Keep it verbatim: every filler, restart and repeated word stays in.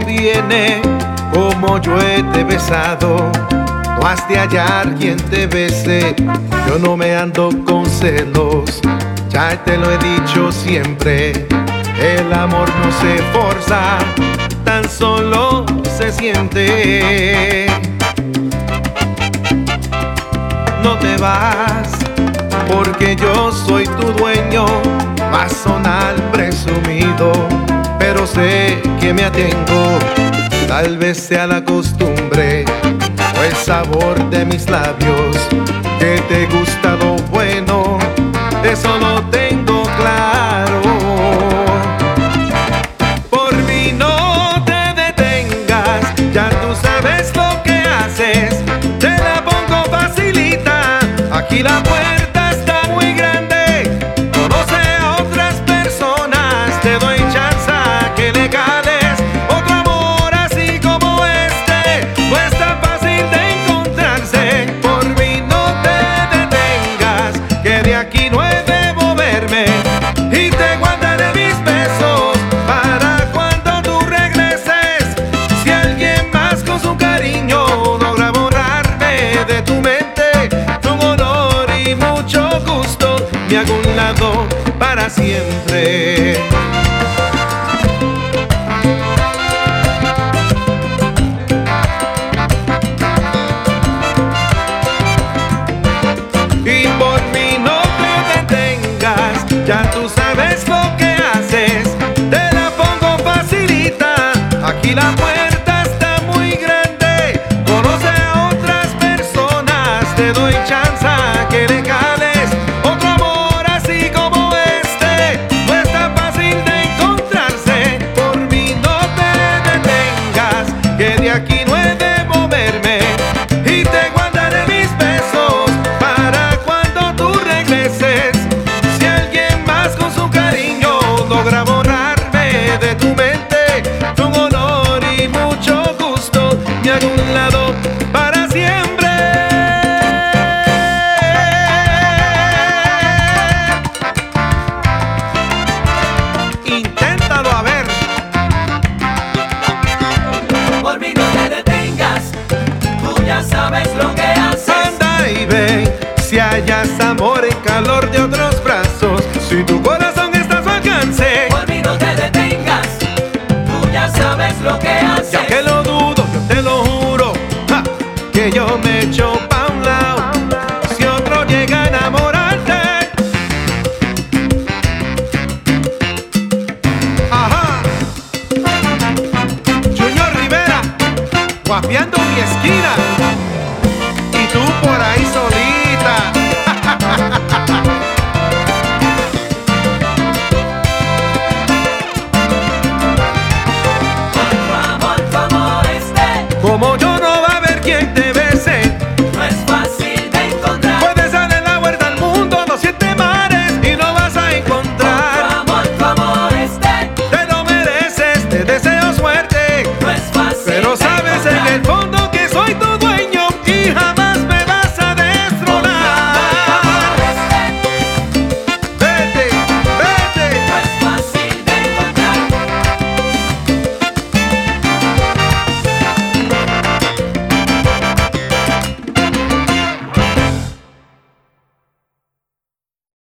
viene como yo te he besado. No has de hallar quien te bese, yo no me ando con celos. Ya te lo he dicho siempre, el amor no se forza, tan solo se siente. No te vas, porque yo soy tu dueño. Vas a sonar presumido, pero sé que me atengo. Tal vez sea la costumbre o el sabor de mis labios, que te gusta lo bueno, eso lo tengo claro. Por mí no te detengas, ya tú sabes lo que haces. Te la pongo facilita, aquí la puerta está muy grande. Conoce a otras personas, te doy chance a que le cales. Otro amor así como este no es tan fácil de encontrarse. Por mí no te detengas, que de aquí no he de moverme, y te guardaré mis besos para cuando tú regreses. Si alguien más con su cariño logra borrarme de tu mente, con honor y mucho gusto me hago un lado para siempre. Y por mí no te detengas, ya tú sabes lo que haces. Te la pongo facilita, aquí la puerta está muy grande. Conoce a otras personas, te doy chance a que le cales. Otro amor así como este no es tan fácil de encontrarse. Por mí no te detengas, que de aquí no he de moverme, y te guardaré mis besos para cuando tú regreses. Si alguien más con su cariño logra borrarme de tu mente, con honor y mucho gusto me hago un lado para siempre. Inténtalo a ver. Por mí no te detengas, tú ya sabes lo que haces. Anda y ve, si hallas amor en calor de otros brazos, si tu corazón está a su alcance. Por mí no te detengas, tú ya sabes lo que haces. Ya que lo dudo, yo te lo juro, ja, que yo me echo pa' un lado si otro llega a enamorarte. Ajá. Junior Rivera, guapeando mi esquina.